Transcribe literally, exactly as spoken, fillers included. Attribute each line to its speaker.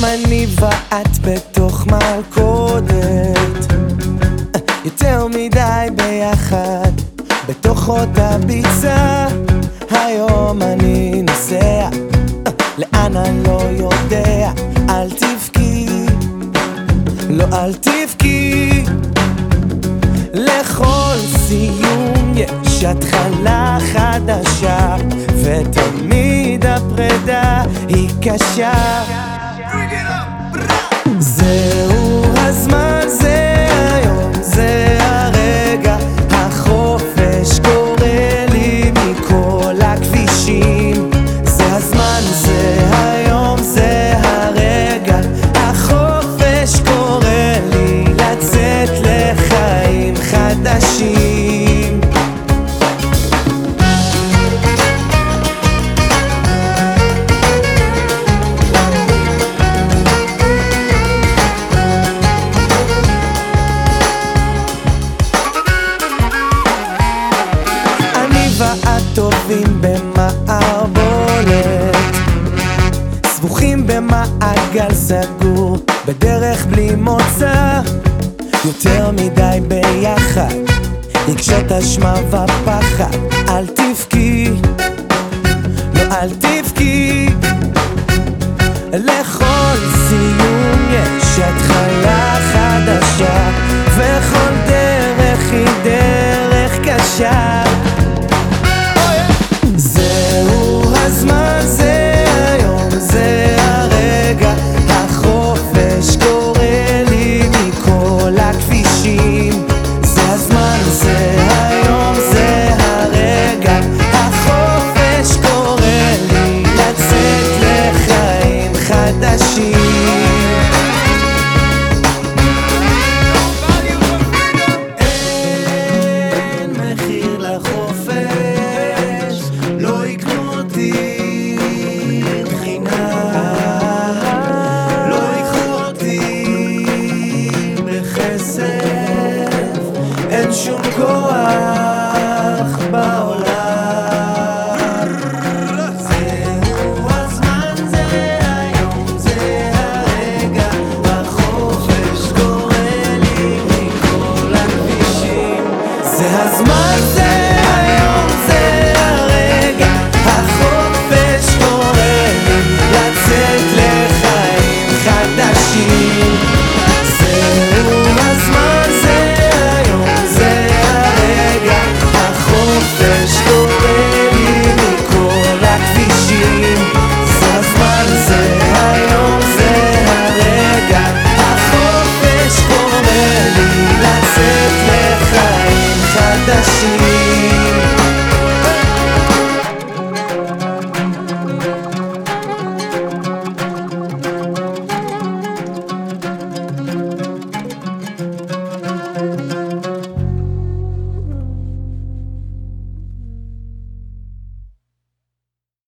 Speaker 1: אני ואת בתוך מלכודת, יותר מדי ביחד בתוך אותה ביצה. היום אני נוסע, לאן אני לא יודע. אל תבכי, לא אל תבכי, לכל סיום יש התחלה חדשה, ותמיד הפרידה היא קשה. זהו הזמן, זה היום, זה הרגע, החופש קורא לי מכל הכבישים. זה הזמן, זה היום, זה הרגע, החופש קורא לי לצאת לחיים חדשים. טובים במערבולת, סבוכים במעגל סגור, בדרך בלי מוצא, יותר מדי ביחד, רגשות אשמה ופחד. אל תבכי, לא אל תבכי, לכל סיום יש התחלה חדשה, וכל דרך היא דרך קשה. זהו הזמן, זה היום, זה הרגע, החופש קורא לי מכל הכבישים. זה הזמן, זה היום, זה הרגע, החופש קורא לי לצאת לחיים חדשים. אין מחיר לחופש, לא יקנו אותי חינם, לא יקחו אותי בכסף, אין שום כוח בעולם. זהו הזמן, זה היום, זה הרגע, החופש קורא לי מכל הכבישים. זה הזמן, זה